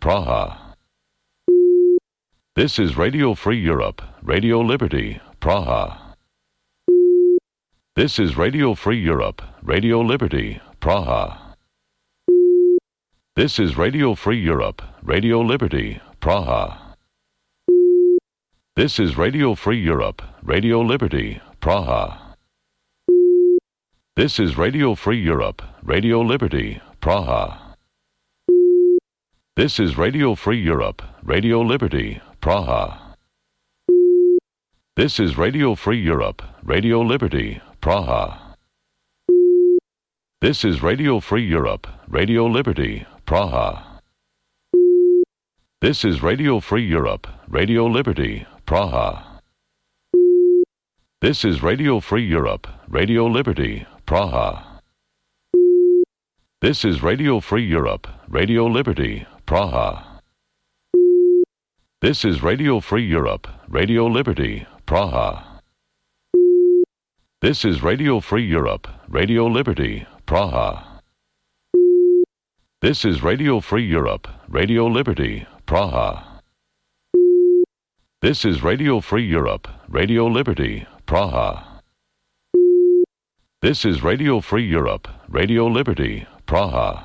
Praha. This is Radio Free Europe, Radio Liberty, Praha. This is Radio Free Europe, Radio Liberty, Praha. This is Radio Free Europe, Radio Liberty, Praha. This is Radio Free Europe, Radio Liberty, Praha. This is Radio Free Europe, Radio Liberty, Praha. This is Radio Free Europe, Radio Liberty, Praha. This is Radio Free Europe, Radio Liberty, Praha. This is Radio Free Europe, Radio Liberty, Praha. This is Radio Free Europe, Radio Liberty, Praha. This is Radio Free Europe, Radio Liberty, Praha. This is Radio Free Europe, Radio Liberty, Praha. This is Radio Free Europe, Radio Liberty, Praha. This is Radio Free Europe, Radio Liberty, Praha. This is Radio Free Europe, Radio Liberty, Praha. This is Radio Free Europe, Radio Liberty, Praha. This is Radio Free Europe, Radio Liberty, Praha.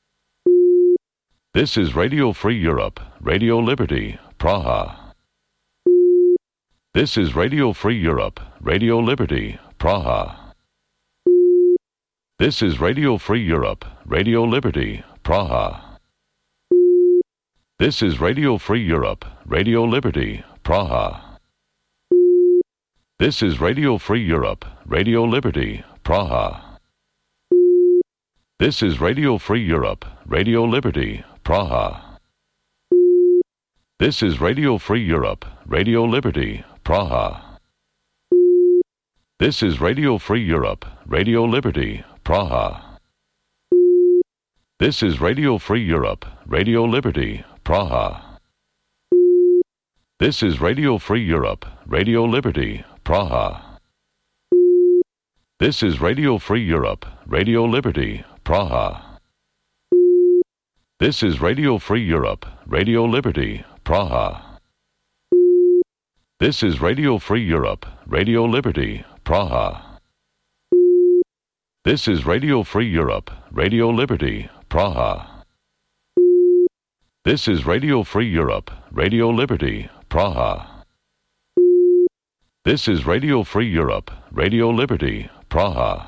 This is Radio Free Europe, Radio Liberty, Praha. This is Radio Free Europe, Radio Liberty, Praha. This is Radio Free Europe, Radio Liberty, Praha. This is Radio Free Europe, Radio Liberty, Praha. This is Radio Free Europe, Radio Liberty, Praha. This is Radio Free Europe, Radio Liberty, Praha. This is Radio Free Europe, Radio Liberty, Praha. This is Radio Free Europe, Radio Liberty, Praha. This is Radio Free Europe, Radio Liberty, Praha. This is Radio Free Europe, Radio Liberty, Praha. This is Radio Free Europe, Radio Liberty, Praha. This is Radio Free Europe, Radio Liberty, Praha. This is Radio Free Europe, Radio Liberty, Praha. This is Radio Free Europe, Radio Liberty, Praha. This is Radio Free Europe, Radio Liberty, Praha. This is Radio Free Europe, Radio Liberty, Praha.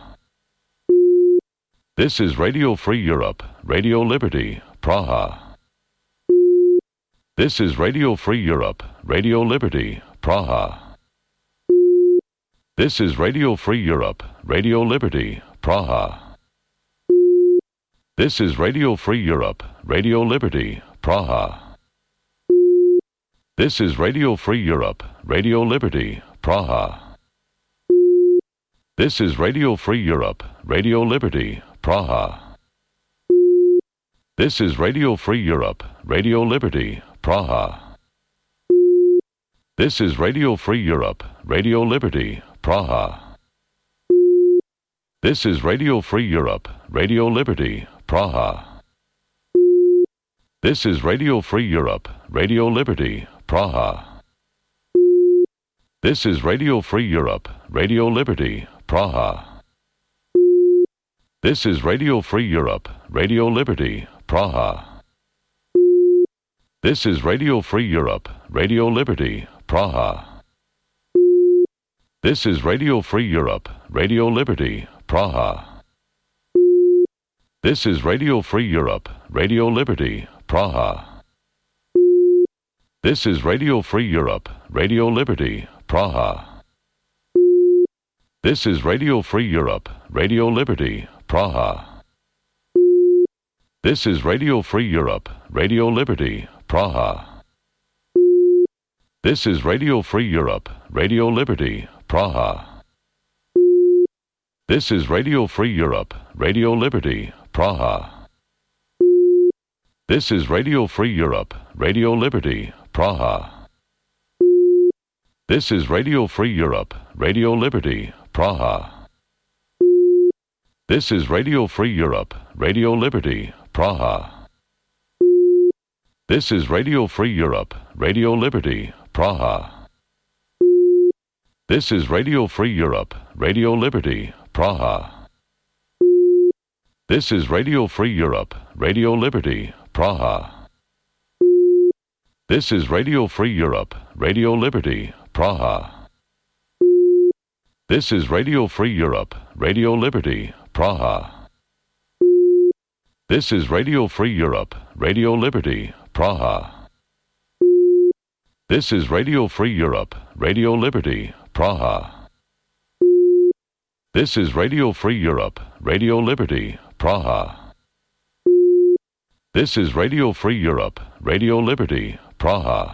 This is Radio Free Europe, Radio Liberty, Praha. This is Radio Free Europe, Radio Liberty, Praha. This is Radio Free Europe, Radio Liberty, Praha. This is Radio Free Europe, Radio Liberty, Praha. This is Radio Free Europe, Radio Liberty, Praha. This is Radio Free Europe, Radio Liberty, Praha. This is Radio Free Europe, Radio Liberty, Praha. This is Radio Free Europe, Radio Liberty, Praha. This is Radio Free Europe, Radio Liberty, Praha. This is Radio Free Europe, Radio Liberty, Praha. This is Radio Free Europe, Radio Liberty, Praha. This is Radio Free Europe, Radio Liberty, Praha. This is Radio Free Europe, Radio Liberty, Praha. This is Radio Free Europe, Radio Liberty, Praha. This is Radio Free Europe, Radio Liberty, Praha. This is Radio Free Europe, Radio Liberty, Praha. This is Radio Free Europe, Radio Liberty, Praha. This is Radio Free Europe, Radio Liberty, Praha. This is Radio Free Europe, Radio Liberty, Praha. This is Radio Free Europe, Radio Liberty, Praha. This is Radio Free Europe, Radio Liberty, Praha. This is Radio Free Europe, Radio Liberty, Praha. This is Radio Free Europe, Radio Liberty, Praha. This is Radio Free Europe, Radio Liberty, Praha. This is Radio Free Europe, Radio Liberty, Praha. This is Radio Free Europe, Radio Liberty, Praha. This is Radio Free Europe, Radio Liberty, Praha. This is Radio Free Europe, Radio Liberty, Praha. This is Radio Free Europe, Radio Liberty, Praha. This is Radio Free Europe, Radio Liberty, Praha. This is Radio Free Europe, Radio Liberty, Praha. This is Radio Free Europe, Radio Liberty, Praha.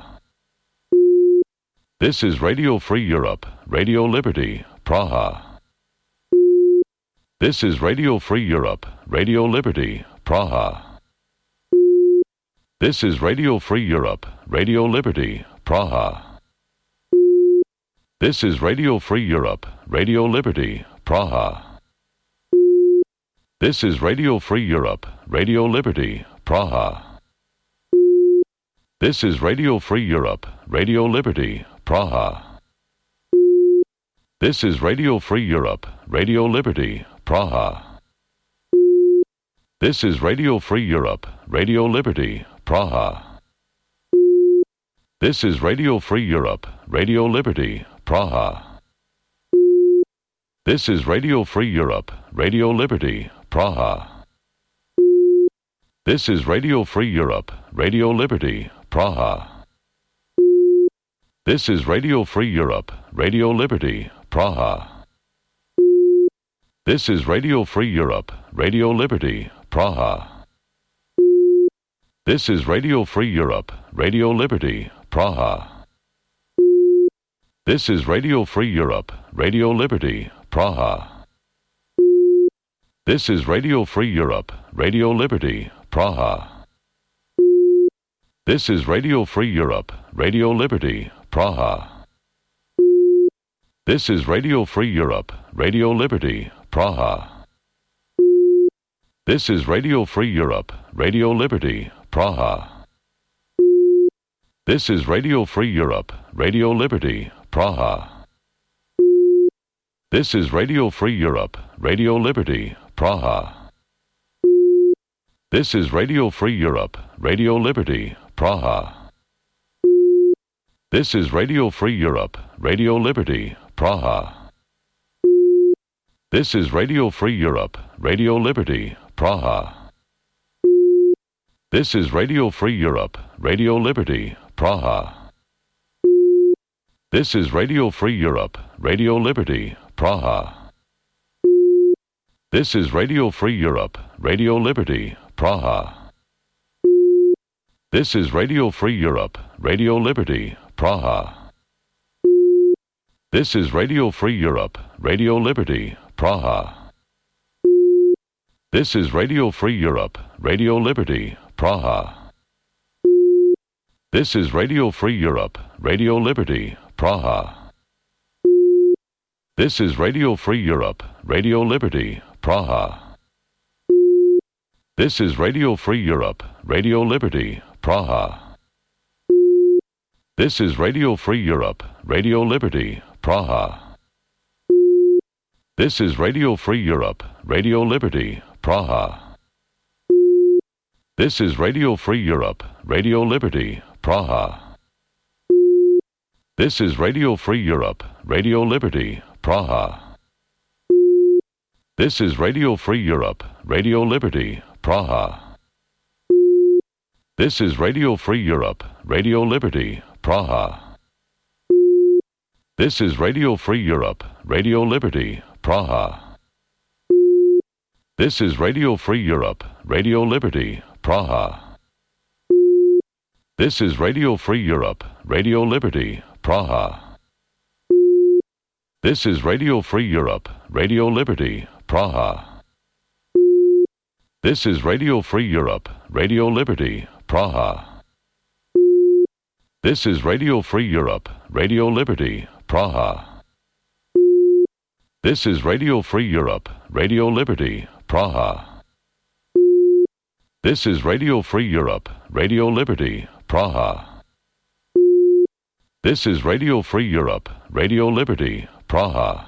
This is Radio Free Europe, Radio Liberty, Praha. This is Radio Free Europe, Radio Liberty, Praha. This is Radio Free Europe, Radio Liberty, Praha. This is Radio Free Europe, Radio Liberty, Praha. This is Radio Free Europe, Radio Liberty, Praha. This is Radio Free Europe, Radio Liberty, Praha. This is Radio Free Europe, Radio Liberty, Praha. This is Radio Free Europe, Radio Liberty, Praha. This is Radio Free Europe, Radio Liberty, Praha. This is Radio Free Europe, Radio Liberty, Praha. This is Radio Free Europe, Radio Liberty, Praha. This is Radio Free Europe, Radio Liberty, Praha. This is Radio Free Europe, Radio Liberty, Praha. This is Radio Free Europe, Radio Liberty, Praha. This is Radio Free Europe, Radio Liberty, Praha. This is Radio Free Europe, Radio Liberty, Praha. This is Radio Free Europe, Radio Liberty, Praha. This is Radio Free Europe, Radio Liberty, Praha. This is Radio Free Europe, Radio Liberty, Praha. This is Radio Free Europe, Radio Liberty, Praha. This is Radio Free Europe, Radio Liberty, Praha. This is Radio Free Europe, Radio Liberty, Praha. This is Radio Free Europe, Radio Liberty, Praha. This is Radio Free Europe, Radio Liberty, Praha. This is Radio Free Europe, Radio Liberty, Praha. This is Radio Free Europe, Radio Liberty, Praha. This is Radio Free Europe, Radio Liberty, Praha. This is Radio Free Europe, Radio Liberty, Praha. This is Radio Free Europe, Radio Liberty, Praha. This is Radio Free Europe, Radio Liberty, Praha. This is Radio Free Europe, Radio Liberty, Praha. This is Radio Free Europe, Radio Liberty, Praha. This is Radio Free Europe, Radio Liberty, Praha. This is Radio Free Europe, Radio Liberty, Praha. This is Radio Free Europe, Radio Liberty, Praha. This is Radio Free Europe, Radio Liberty, Praha. This is Radio Free Europe, Radio Liberty, Praha. This is Radio Free Europe, Radio Liberty, Praha. This is Radio Free Europe, Radio Liberty, Praha. This is Radio Free Europe, Radio Liberty, Praha. This is Radio Free Europe, Radio Liberty, Praha. This is Radio Free Europe, Radio Liberty, Praha. This is Radio Free Europe, Radio Liberty, Praha. This is Radio Free Europe, Radio Liberty, Praha. This is Radio Free Europe, Radio Liberty, Praha. This is Radio Free Europe, Radio Liberty, Praha. This is Radio Free Europe, Radio Liberty, Praha. This is Radio Free Europe, Radio Liberty, Praha.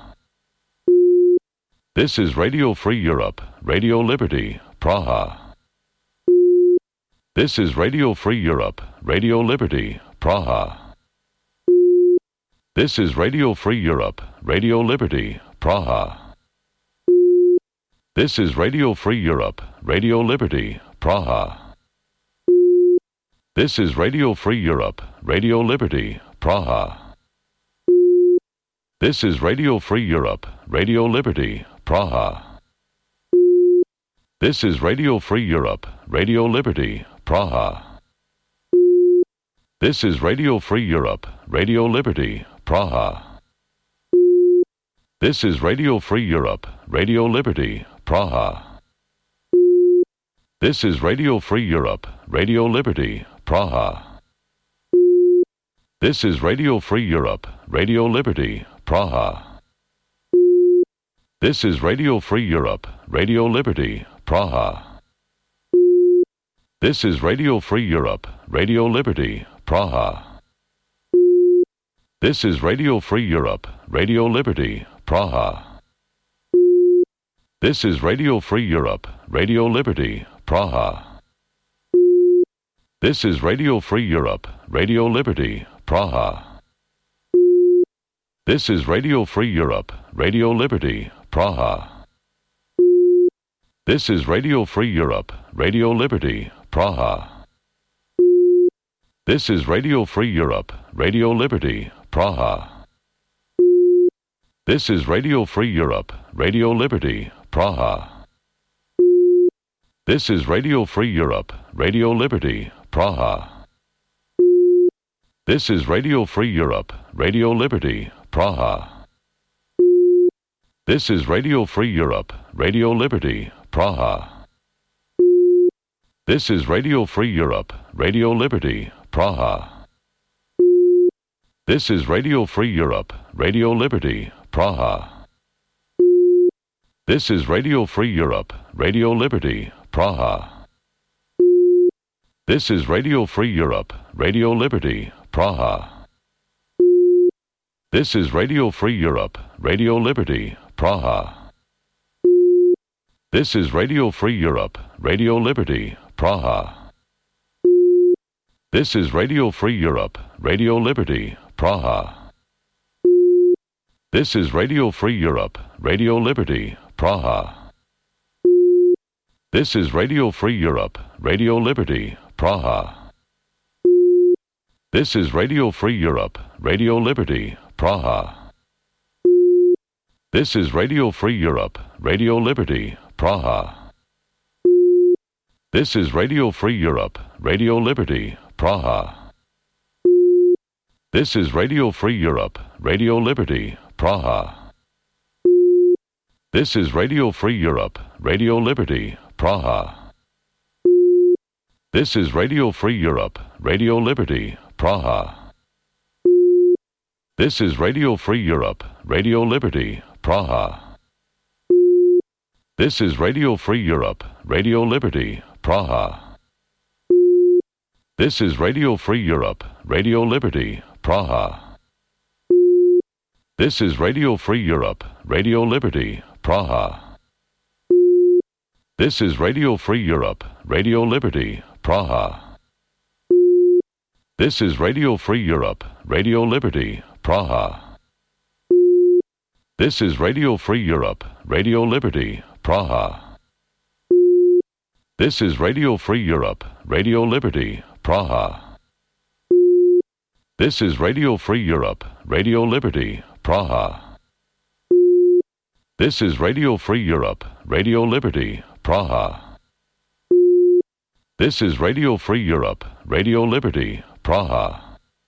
This is Radio Free Europe, Radio Liberty, Praha. This is Radio Free Europe, Radio Liberty, Praha. This is Radio Free Europe, Radio Liberty, Praha. This is Radio Free Europe, Radio Liberty, Praha. This is Radio Free Europe, Radio Liberty, Praha. This is Radio Free Europe, Radio Liberty, Praha. This is Radio Free Europe, Radio Liberty, Praha. This is Radio Free Europe, Radio Liberty, Praha. This is Radio Free Europe, Radio Liberty, Praha. This is Radio Free Europe, Radio Liberty, Praha. This is Radio Free Europe, Radio Liberty, Praha. This is Radio Free Europe, Radio Liberty, Praha. This is Radio Free Europe, Radio Liberty, Praha. This is Radio Free Europe, Radio Liberty, Praha. This is Radio Free Europe, Radio Liberty, Praha. This is Radio Free Europe, Radio Liberty, Praha. This is Radio Free Europe, Radio Liberty, Praha. This is Radio Free Europe, Radio Liberty, Praha. This is Radio Free Europe, Radio Liberty, Praha. This is Radio Free Europe, Radio Liberty, Praha. This is Radio Free Europe, Radio Liberty, Praha. This is Radio Free Europe, Radio Liberty, Praha. This is Radio Free Europe, Radio Liberty, Praha. This is Radio Free Europe, Radio Liberty, Praha. This is Radio Free Europe, Radio Liberty, Praha. This is Radio Free Europe, Radio Liberty, Praha. This is Radio Free Europe, Radio Liberty, Praha. This is Radio Free Europe, Radio Liberty, Praha. This is Radio Free Europe, Radio Liberty, Praha. This is Radio Free Europe, Radio Liberty, Praha. This is Radio Free Europe, Radio Liberty, Praha. This is Radio Free Europe, Radio Liberty, Praha. This is Radio Free Europe, Radio Liberty, Praha. This is Radio Free Europe, Radio Liberty, Praha. This is Radio Free Europe, Radio Liberty, Praha. This is Radio Free Europe, Radio Liberty, Praha. This is Radio Free Europe, Radio Liberty, Praha. This is Radio Free Europe, Radio Liberty, Praha. This is Radio Free Europe, Radio Liberty, Praha. This is Radio Free Europe, Radio Liberty, Praha. This is Radio Free Europe, Radio Liberty, Praha. This is Radio Free Europe, Radio Liberty, Praha. This is Radio Free Europe, Radio Liberty, Praha. This is Radio Free Europe, Radio Liberty, Praha. This is Radio Free Europe, Radio Liberty, Praha. This is Radio Free Europe, Radio Liberty, Praha. This is Radio Free Europe, Radio Liberty, Praha. This is Radio Free Europe, Radio Liberty, Praha. This is Radio Free Europe, Radio Liberty, Praha.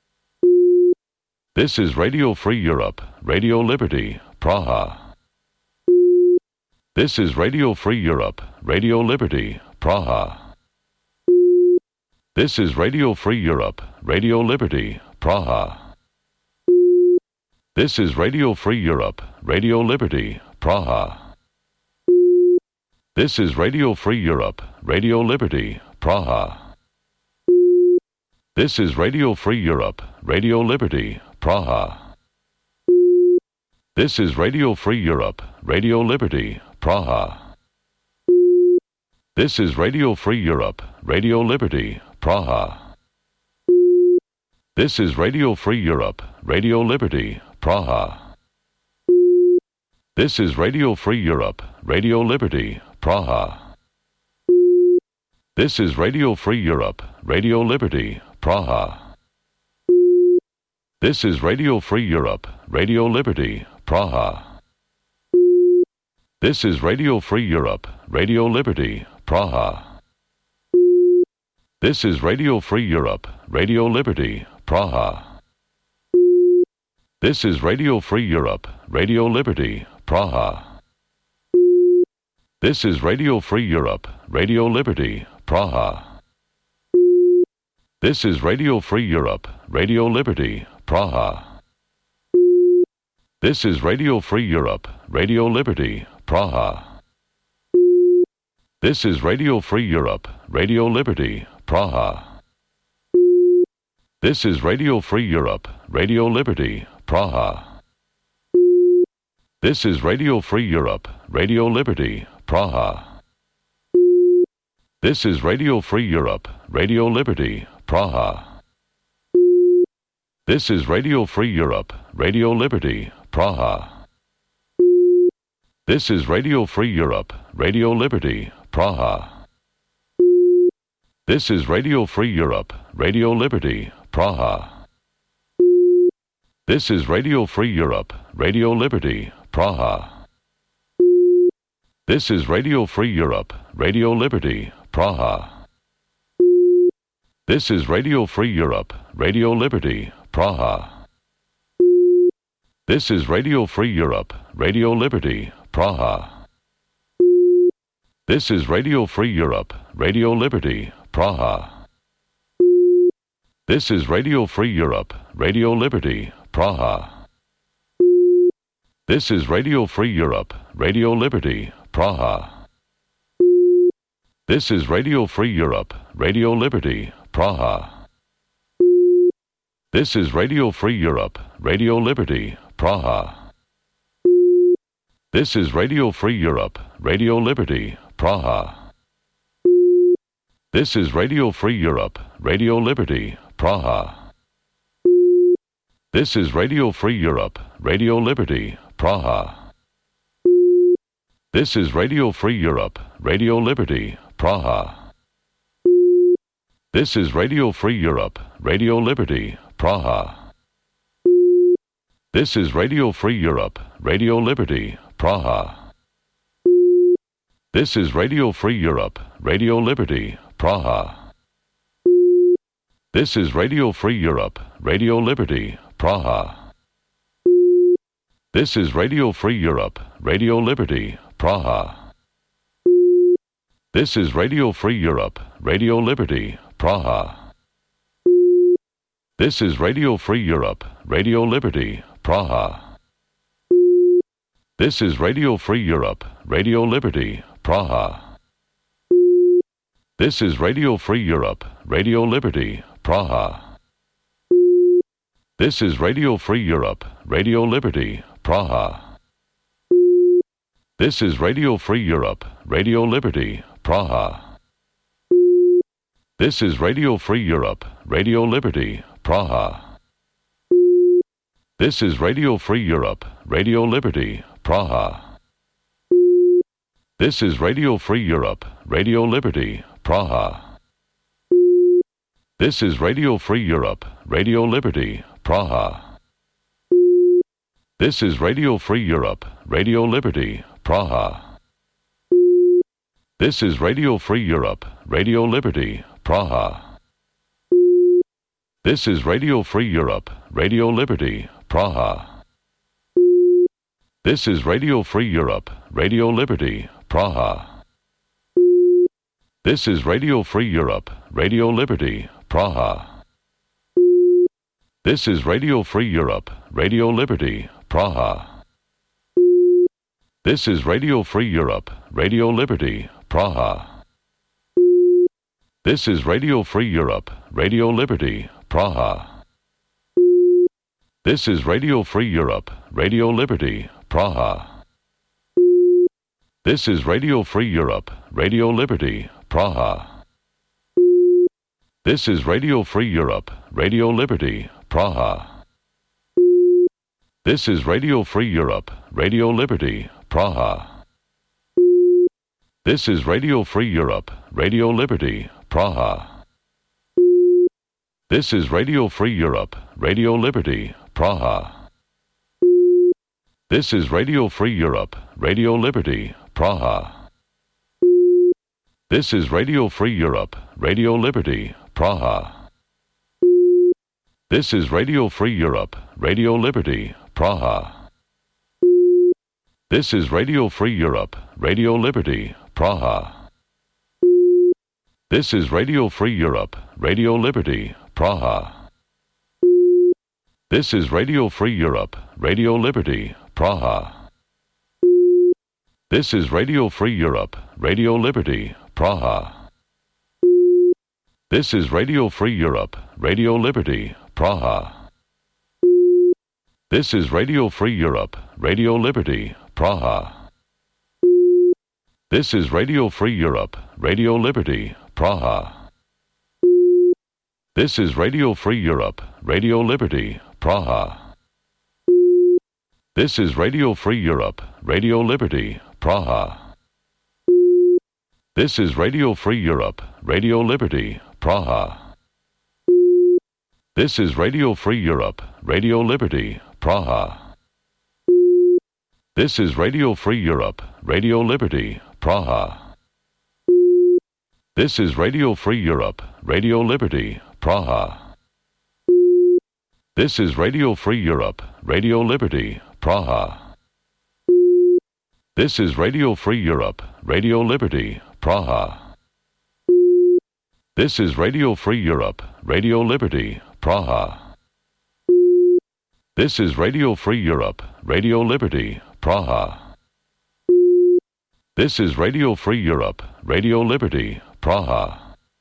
This is Radio Free Europe, Radio Liberty, Praha. This is Radio Free Europe, Radio Liberty, Praha. This is Radio Free Europe, Radio Liberty, Praha. This is Radio Free Europe, Radio Liberty, Praha. This is Radio Free Europe, Radio Liberty, Praha. This is Radio Free Europe, Radio Liberty, Praha. This is Radio Free Europe, Radio Liberty, Praha. This is Radio Free Europe, Radio Liberty, Praha. This is Radio Free Europe, Radio Liberty, Praha. This is Radio Free Europe, Radio Liberty, Praha. This is Radio Free Europe, Radio Liberty, Praha. This is Radio Free Europe, Radio Liberty, Praha. This is Radio Free Europe, Radio Liberty, Praha. This is Radio Free Europe, Radio Liberty, Praha. This is Radio Free Europe, Radio Liberty, Praha. This is Radio Free Europe, Radio Liberty, Praha. This is Radio Free Europe, Radio Liberty, Praha. This is Radio Free Europe, Radio Liberty, Praha. This is Radio Free Europe, Radio Liberty, Praha. This is Radio Free Europe, Radio Liberty, Praha. This is Radio Free Europe, Radio Liberty, Praha. This is Radio Free Europe, Radio Liberty, Praha. This is Radio Free Europe, Radio Liberty, Praha. This is Radio Free Europe, Radio Liberty, Praha. This is Radio Free Europe, Radio Liberty, Praha. This is Radio Free Europe, Radio Liberty, Praha. This is Radio Free Europe, Radio Liberty, Praha. This is Radio Free Europe, Radio Liberty, Praha. This is Radio Free Europe, Radio Liberty, Praha. This is Radio Free Europe, Radio Liberty, Praha. This is Radio Free Europe, Radio Liberty, Praha. This is Radio Free Europe, Radio Liberty, Praha. This is Radio Free Europe, Radio Liberty, Praha. This is Radio Free Europe, Radio Liberty, Praha. This is Radio Free Europe, Radio Liberty, Praha. This is Radio Free Europe, Radio Liberty, Praha. This is Radio Free Europe, Radio Liberty, Praha. This is Radio Free Europe, Radio Liberty, Praha. This is Radio Free Europe, Radio Liberty, Praha. This is Radio Free Europe, Radio Liberty, Praha. This is Radio Free Europe, Radio Liberty, Praha. This is Radio Free Europe, Radio Liberty, Praha. This is Radio Free Europe, Radio Liberty, Praha. This is Radio Free Europe, Radio Liberty, Praha. This is Radio Free Europe, Radio Liberty, Praha. This is Radio Free Europe, Radio Liberty, Praha. This is Radio Free Europe, Radio Liberty, Praha. This is Radio Free Europe, Radio Liberty, Praha. This is Radio Free Europe, Radio Liberty, Praha. This is Radio Free Europe, Radio Liberty, Praha. This is Radio Free Europe, Radio Liberty, Praha. This is Radio Free Europe, Radio Liberty, Praha. This is Radio Free Europe, Radio Liberty, Praha. This is Radio Free Europe, Radio Liberty, Praha. This is Radio Free Europe, Radio Liberty, Praha. This is Radio Free Europe, Radio Liberty, Praha. This is Radio Free Europe, Radio Liberty, Praha. This is Radio Free Europe, Radio Liberty, Praha. This is Radio Free Europe, Radio Liberty, Praha. This is Radio Free Europe, Radio Liberty, Praha. This is Radio Free Europe, Radio Liberty, Praha. This is Radio Free Europe, Radio Liberty, Praha. This is Radio Free Europe, Radio Liberty, Praha. This is Radio Free Europe, Radio Liberty, Praha. This is Radio Free Europe, Radio Liberty, Praha. This is Radio Free Europe, Radio Liberty, Praha. This is Radio Free Europe, Radio Liberty, Praha. This is Radio Free Europe, Radio Liberty, Praha. This is Radio Free Europe, Radio Liberty, Praha. This is Radio Free Europe, Radio Liberty, Praha. This is Radio Free Europe, Radio Liberty, Praha. This is Radio Free Europe, Radio Liberty, Praha. This is Radio Free Europe, Radio Liberty, Praha. This is Radio Free Europe, Radio Liberty, Praha. This is Radio Free Europe, Radio Liberty, Praha. This is Radio Free Europe, Radio Liberty, Praha. This is Radio Free Europe, Radio Liberty, Praha. This is Radio Free Europe, Radio Liberty, Praha. This is Radio Free Europe, Radio Liberty, Praha. This is Radio Free Europe, Radio Liberty, Praha. This is Radio Free Europe, Radio Liberty, Praha. This is Radio Free Europe, Radio Liberty, Praha. This is Radio Free Europe, Radio Liberty, Praha. This is Radio Free Europe, Radio Liberty, Praha. This is Radio Free Europe, Radio Liberty, Praha. This is Radio Free Europe, Radio Liberty, Praha. This is Radio Free Europe, Radio Liberty, Praha. This is Radio Free Europe, Radio Liberty, Praha.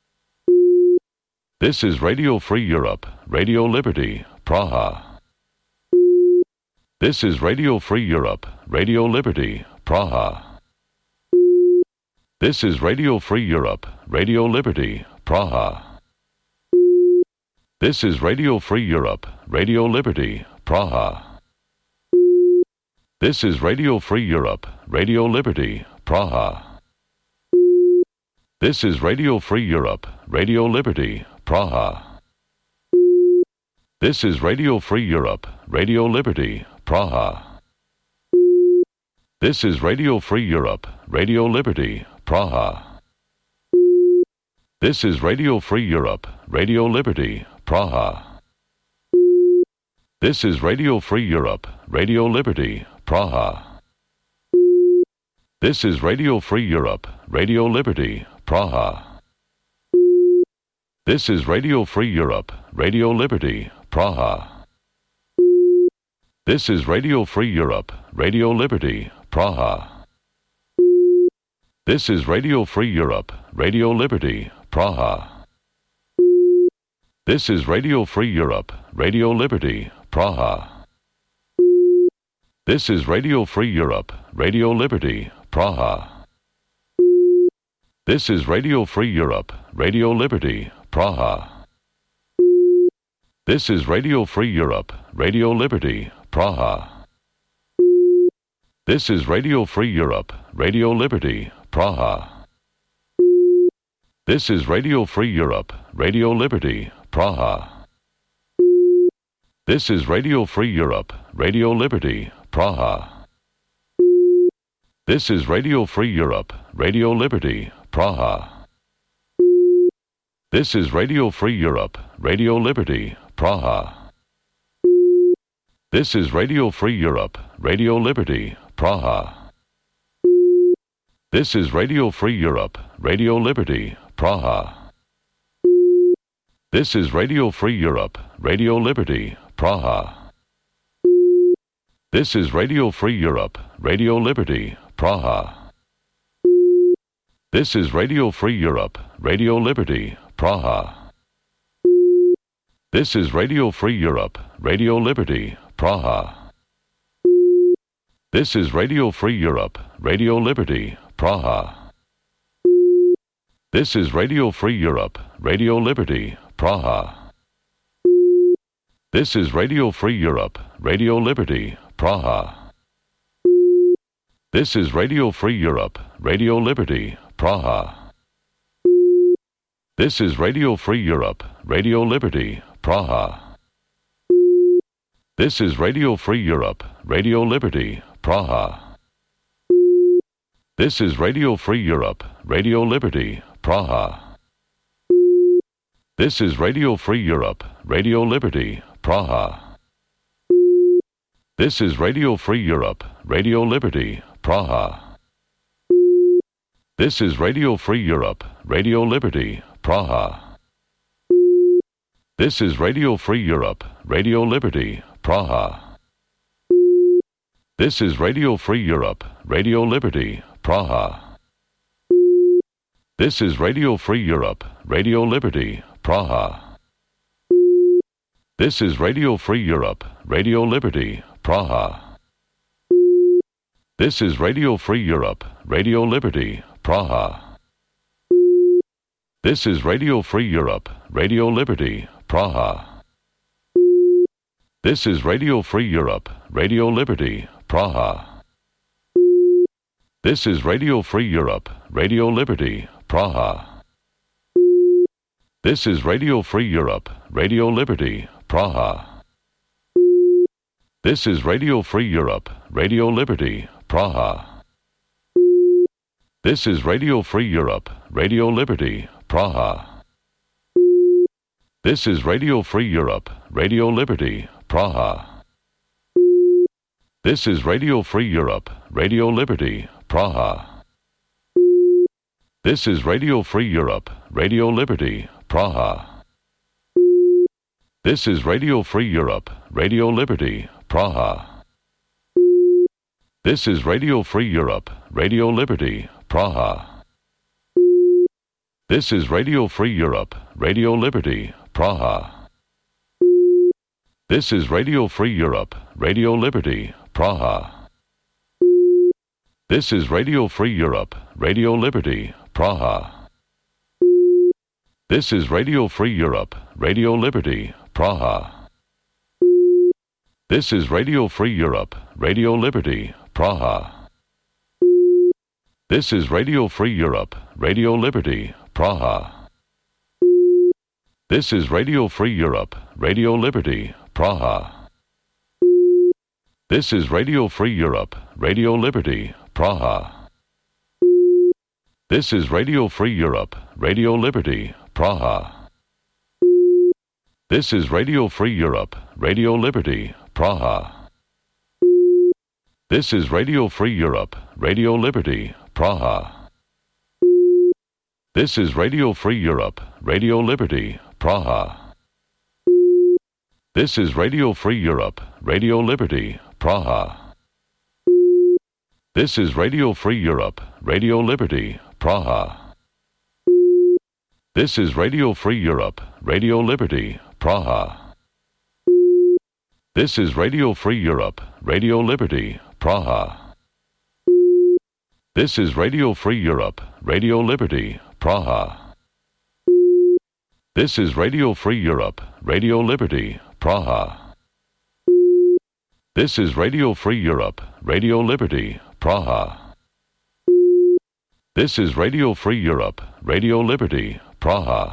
This is Radio Free Europe, Radio Liberty, Praha. This is Radio Free Europe, Radio Liberty, Praha. This is Radio Free Europe, Radio Liberty, Praha. This is Radio Free Europe, Radio Liberty, Praha. This is Radio Free Europe, Radio Liberty, Praha. This is Radio Free Europe, Radio Liberty, Praha. This is Radio Free Europe, Radio Liberty, Praha. This is Radio Free Europe, Radio Liberty, Praha. This is Radio Free Europe, Radio Liberty, Praha. This is Radio Free Europe, Radio Liberty, Praha. This is Radio Free Europe, Radio Liberty, Praha. This is Radio Free Europe, Radio Liberty, Praha. This is Radio Free Europe, Radio Liberty, Praha. This is Radio Free Europe, Radio Liberty, Praha. This is Radio Free Europe, Radio Liberty, Praha. This is Radio Free Europe, Radio Liberty, Praha. This is Radio Free Europe, Radio Liberty, Praha. This is Radio Free Europe, Radio Liberty, Praha. This is Radio Free Europe, Radio Liberty, Praha. This is Radio Free Europe, Radio Liberty, Praha. This is Radio Free Europe, Radio Liberty, Praha. This is Radio Free Europe, Radio Liberty, Praha. This is Radio Free Europe, Radio Liberty, Praha. This is Radio Free Europe, Radio Liberty, Praha. This is Radio Free Europe, Radio Liberty, Praha. This is Radio Free Europe, Radio Liberty, Praha. This is Radio Free Europe, Radio Liberty, Praha. This is Radio Free Europe, Radio Liberty, Praha. This is Radio Free Europe, Radio Liberty, Praha. This is Radio Free Europe, Radio Liberty, Praha. This is Radio Free Europe, Radio Liberty, Praha. This is Radio Free Europe, Radio Liberty, Praha. This is Radio Free Europe, Radio Liberty, Praha. This is Radio Free Europe, Radio Liberty, Praha. This is Radio Free Europe, Radio Liberty, Praha. This is Radio Free Europe, Radio Liberty, Praha. This is Radio Free Europe, Radio Liberty, Praha. This is Radio Free Europe, Radio Liberty, Praha. This is Radio Free Europe, Radio Liberty, Praha. This is Radio Free Europe, Radio Liberty, Praha. This is Radio Free Europe, Radio Liberty, Praha. This is Radio Free Europe, Radio Liberty, Praha. This is Radio Free Europe, Radio Liberty, Praha. This is Radio Free Europe, Radio Liberty, Praha. This is Radio Free Europe, Radio Liberty, Praha. This is Radio Free Europe, Radio Liberty, Praha. This is Radio Free Europe, Radio Liberty, Praha. This is Radio Free Europe, Radio Liberty, Praha. This is Radio Free Europe, Radio Liberty, Praha. This is Radio Free Europe, Radio Liberty, Praha. This is Radio Free Europe, Radio Liberty, Praha. This is Radio Free Europe, Radio Liberty, Praha. This is Radio Free Europe, Radio Liberty, Praha. This is Radio Free Europe, Radio Liberty, Praha. This is Radio Free Europe, Radio Liberty, Praha. This is Radio Free Europe, Radio Liberty, Praha. This is Radio Free Europe, Radio Liberty, Praha. This is Radio Free Europe, Radio Liberty, Praha. This is Radio Free Europe, Radio Liberty, Praha. This is Radio Free Europe, Radio Liberty, Praha. This is Radio Free Europe, Radio Liberty, Praha. This is Radio Free Europe, Radio Liberty, Praha. This is Radio Free Europe, Radio Liberty, Praha. This is Radio Free Europe, Radio Liberty, Praha. This is Radio Free Europe, Radio Liberty, Praha. This is Radio Free Europe, Radio Liberty, Praha. This is Radio Free Europe, Radio Liberty, Praha. This is Radio Free Europe, Radio Liberty, Praha. This is Radio Free Europe, Radio Liberty, Praha. This is Radio Free Europe, Radio Liberty, Praha. This is Radio Free Europe, Radio Liberty, Praha. This is Radio Free Europe, Radio Liberty, Praha. This is Radio Free Europe, Radio Liberty, Praha. This is Radio Free Europe, Radio Liberty, Praha. This is Radio Free Europe, Radio Liberty, Praha.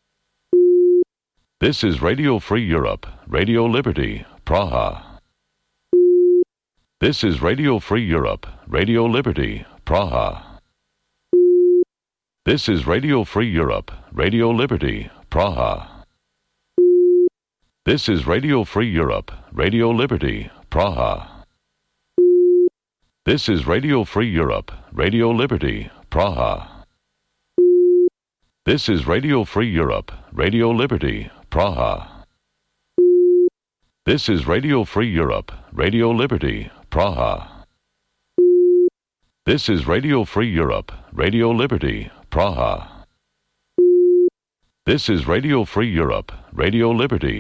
This is Radio Free Europe, Radio Liberty, Praha. This is Radio Free Europe, Radio Liberty, Praha. This is Radio Free Europe, Radio Liberty, Praha. This is Radio Free Europe, Radio Liberty, Praha. This is Radio Free Europe, Radio Liberty, Praha. This is Radio Free Europe, Radio Liberty, Praha. This is Radio Free Europe, Radio Liberty, Praha. This is Radio Free Europe, Radio Liberty, Praha. This is Radio Free Europe, Radio Liberty.